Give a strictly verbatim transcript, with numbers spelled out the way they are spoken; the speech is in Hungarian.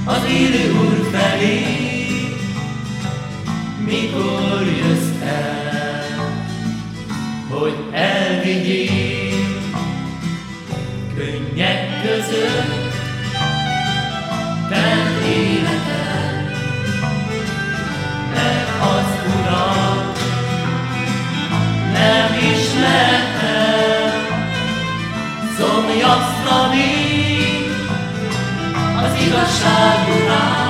az élő Úr felé, mikor jössz el, hogy elvigyél könnyek között telt életed, mert az Urat nem ismerted, szomjaztani az igazság után.